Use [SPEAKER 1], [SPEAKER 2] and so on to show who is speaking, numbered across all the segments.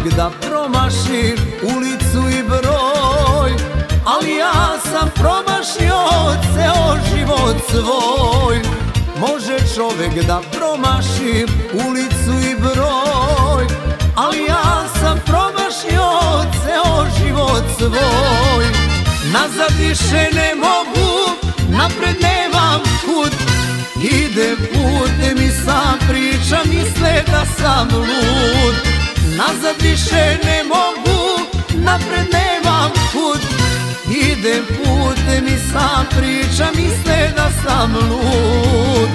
[SPEAKER 1] čovek da promaši ulicu i broj, ali ja sam promašio ceo život svoj. Može čovek da promaši ulicu i broj, ali ja sam promašio ceo život svoj. Nazad više ne mogu, napred nemam kud, idem putem i sam pričam, misle da sam lud. Nazad više ne mogu, napred nemam kud, idem putem i sam pričam, misle da sam lud.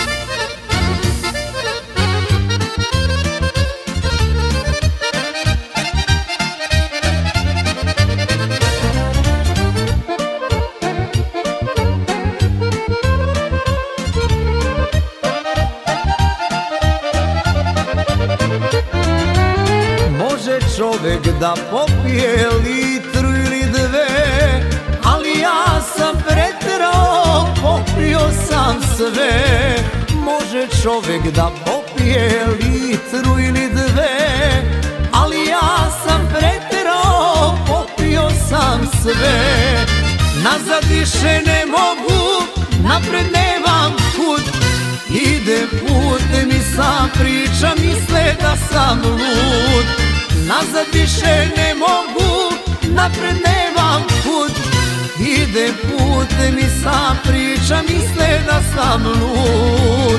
[SPEAKER 1] Može čovek da popije litru ili dve, ali ja sam preterao, popio sam sve. Može čovek da popije litru ili dve, ali ja sam preterao, popio sam sve. Nazad više ne mogu, napred nemam kud, idem putem i sam pričam, misle da sam lud. Nazad više ne mogu, napred nemam kud, idem putem i sam pričam, misle da sam lud.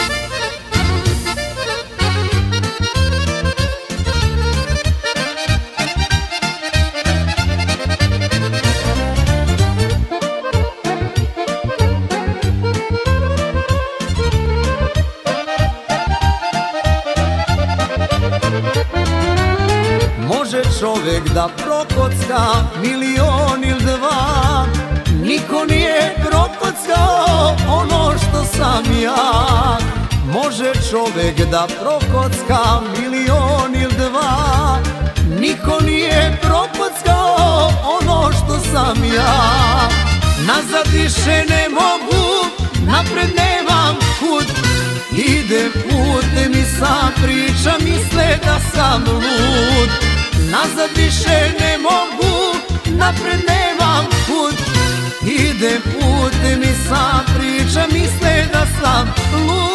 [SPEAKER 1] Može čovek da prokocka milion ili dva, niko nije prokockao ono što sam ja. Može čovek da prokocka milion ili dva, niko nije prokockao ono što sam ja. Nazad više ne mogu, napred nemam kud, idem putem i sam pričam, misle da sam lud. Nazad više ne mogu, napred nemam kud, idem putem i sam pričam, misle da sam lud.